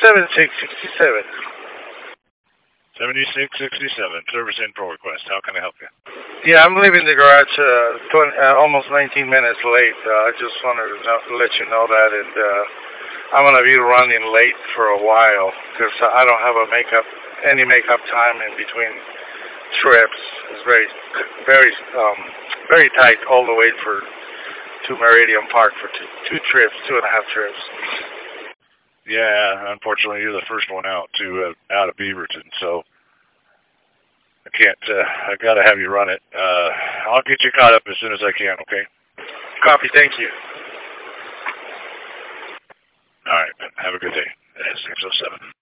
7667. 7667, service info request. How can I help you? Yeah, I'm leaving the garage almost 19 minutes late. I just wanted to let you know that, and I'm going to be running late for a while because I don't have any makeup time in between trips. It's very tight all the way to Meridian Park for two trips, 2.5 trips. Yeah, unfortunately, you're the first one out of Beaverton, so I can't. I gotta have you run it. I'll get you caught up as soon as I can. Okay. Copy. Thank you. All right. Have a good day. 607.